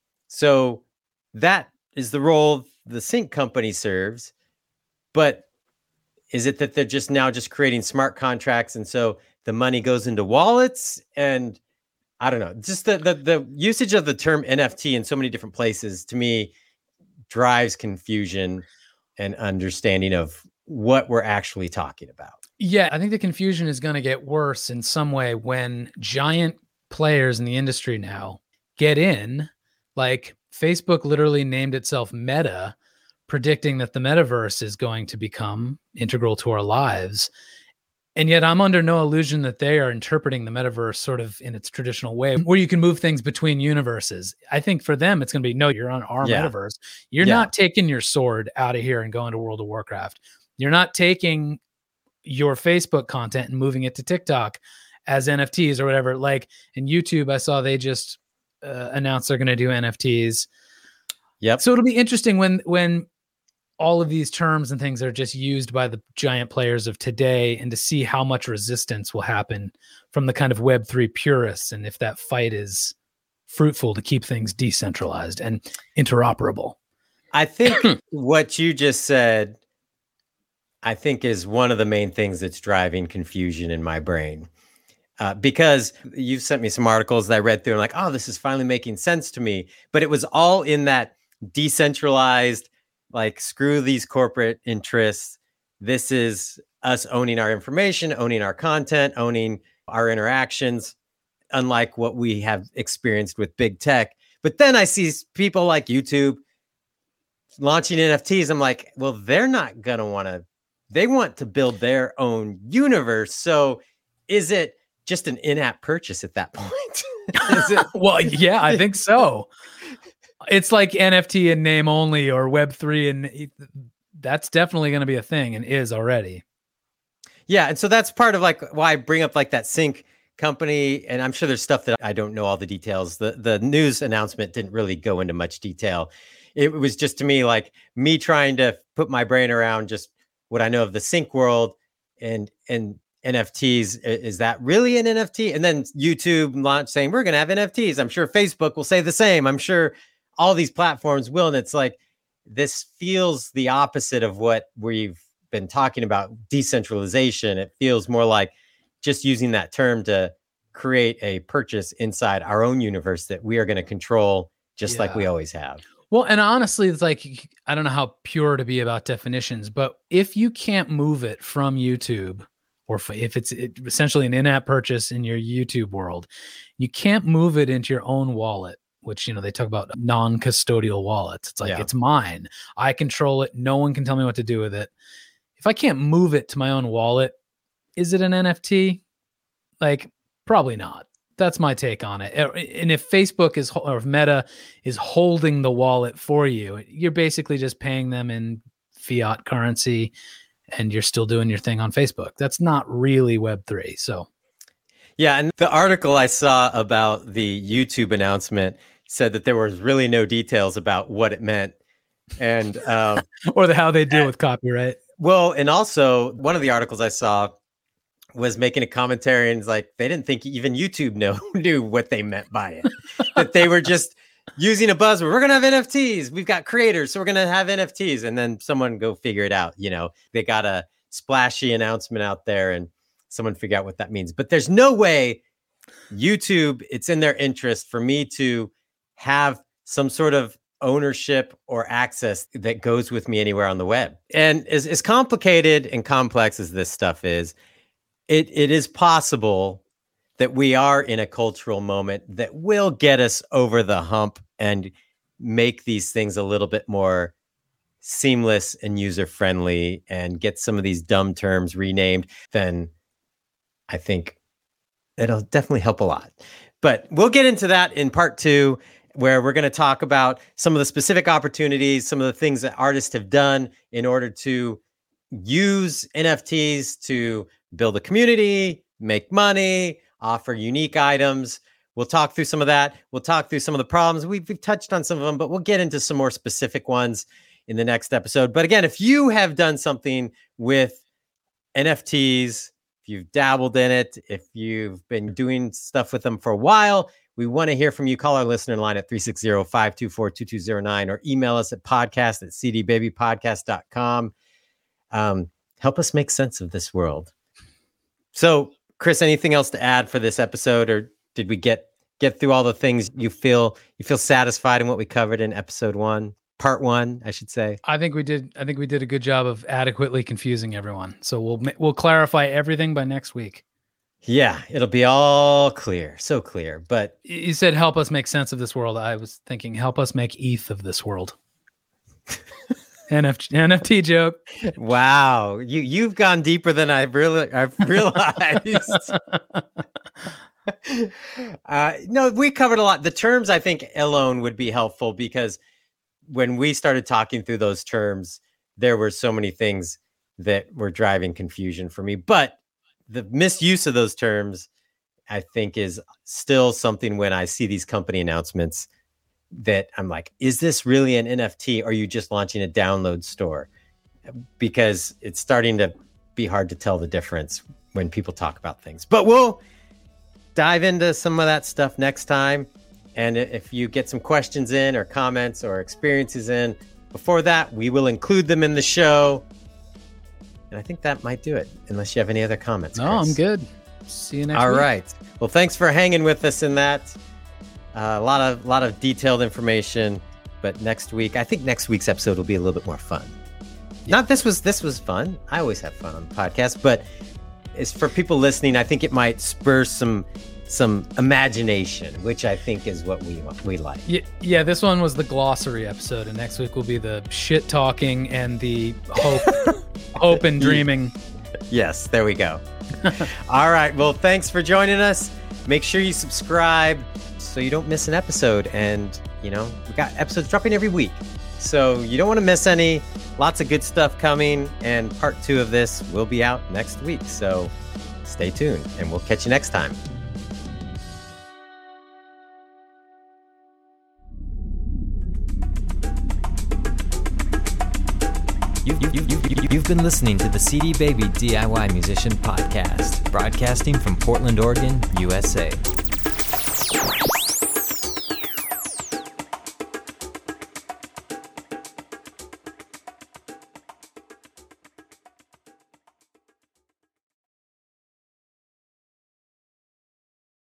So that is the role the sync company serves. But is it that they're just now just creating smart contracts, and so the money goes into wallets? And I don't know, just the usage of the term NFT in so many different places, to me, drives confusion and understanding of what we're actually talking about. Yeah, I think the confusion is going to get worse in some way when giant players in the industry now get in. Like Facebook literally named itself Meta, predicting that the metaverse is going to become integral to our lives. And yet I'm under no illusion that they are interpreting the metaverse sort of in its traditional way, where you can move things between universes. I think for them, it's going to be, no, you're on our metaverse. You're not taking your sword out of here and going to World of Warcraft. You're not taking your Facebook content and moving it to TikTok as NFTs or whatever. Like in YouTube, I saw they just announced they're going to do NFTs. Yep. So it'll be interesting when all of these terms and things are just used by the giant players of today, and to see how much resistance will happen from the kind of Web3 purists, and if that fight is fruitful to keep things decentralized and interoperable. I think what you just said, I think, is one of the main things that's driving confusion in my brain. Because you've sent me some articles that I read through and like, oh, this is finally making sense to me. But it was all in that decentralized, like, screw these corporate interests. This is us owning our information, owning our content, owning our interactions, unlike what we have experienced with big tech. But then I see people like YouTube launching NFTs. I'm like, well, they're not going to want to, they want to build their own universe. So is it just an in-app purchase at that point? Well, yeah, I think so. It's like NFT in name only, or Web3, and that's definitely going to be a thing, and is already. Yeah, and so that's part of like why I bring up like that sync company, and I'm sure there's stuff that I don't know all the details. The news announcement didn't really go into much detail. It was just, to me, like me trying to put my brain around just what I know of the sync world and NFTs. Is that really an NFT? And then YouTube launched saying we're going to have NFTs. I'm sure Facebook will say the same. I'm sure all these platforms will. And it's like, this feels the opposite of what we've been talking about, decentralization. It feels more like just using that term to create a purchase inside our own universe that we are going to control, just like we always have. Well, and honestly, it's like, I don't know how pure to be about definitions, but if you can't move it from YouTube, or if it's essentially an in-app purchase in your YouTube world, you can't move it into your own wallet, which, you know, they talk about non-custodial wallets. It's like, it's mine. I control it. No one can tell me what to do with it. If I can't move it to my own wallet, is it an NFT? Like, probably not. That's my take on it. And if Facebook is, or if Meta is holding the wallet for you, you're basically just paying them in fiat currency, and you're still doing your thing on Facebook. That's not really Web3. So, yeah. And the article I saw about the YouTube announcement said that there was really no details about what it meant, and or how they deal with copyright. Well, and also one of the articles I saw was making a commentary, and it's like they didn't think even YouTube knew what they meant by it. That they were just using a buzzword. We're going to have NFTs. We've got creators, so we're going to have NFTs. And then someone go figure it out. You know, they got a splashy announcement out there, and someone figure out what that means. But there's no way YouTube, it's in their interest for me to have some sort of ownership or access that goes with me anywhere on the web. And as complicated and complex as this stuff is, it is possible that we are in a cultural moment that will get us over the hump and make these things a little bit more seamless and user-friendly, and get some of these dumb terms renamed. Then I think it'll definitely help a lot. But we'll get into that in part 2, where we're going to talk about some of the specific opportunities, some of the things that artists have done in order to use NFTs to build a community, make money, offer unique items. We'll talk through some of that. We'll talk through some of the problems. We've touched on some of them, but we'll get into some more specific ones in the next episode. But again, if you have done something with NFTs, if you've dabbled in it, if you've been doing stuff with them for a while, we want to hear from you. Call our listener line at 360-524-2209 or email us at podcast@cdbabypodcast.com. Help us make sense of this world. So, Chris, anything else to add for this episode, or did we get through all the things you feel satisfied in what we covered in episode 1? Part 1, I should say. I think we did a good job of adequately confusing everyone. So we'll clarify everything by next week. Yeah, it'll be all clear, so clear. But you said help us make sense of this world. I was thinking help us make ETH of this world. NFT joke. Wow, you've gone deeper than I've realized. No, we covered a lot. The terms, I think, alone would be helpful, because when we started talking through those terms, there were so many things that were driving confusion for me. But the misuse of those terms, I think, is still something when I see these company announcements that I'm like, is this really an NFT, or are you just launching a download store? Because it's starting to be hard to tell the difference when people talk about things. But we'll dive into some of that stuff next time. And if you get some questions in, or comments, or experiences in before that, we will include them in the show. And I think that might do it, unless you have any other comments. No, Chris. I'm good. See you next week. All right. Well, thanks for hanging with us in that. A lot of detailed information. But next week, I think next week's episode will be a little bit more fun. Yeah. This was fun. I always have fun on the podcast, but it's for people listening. I think it might spur some imagination, which I think is what we like. Yeah, this one was the glossary episode, and next week will be the shit talking and the hope and dreaming. Yes, there we go. All right, well, thanks for joining us. Make sure you subscribe so you don't miss an episode, and we got episodes dropping every week, so you don't want to miss any. Lots of good stuff coming, and part 2 of this will be out next week, so stay tuned, and we'll catch you next time. You've been listening to the CD Baby DIY Musician Podcast, broadcasting from Portland, Oregon, USA.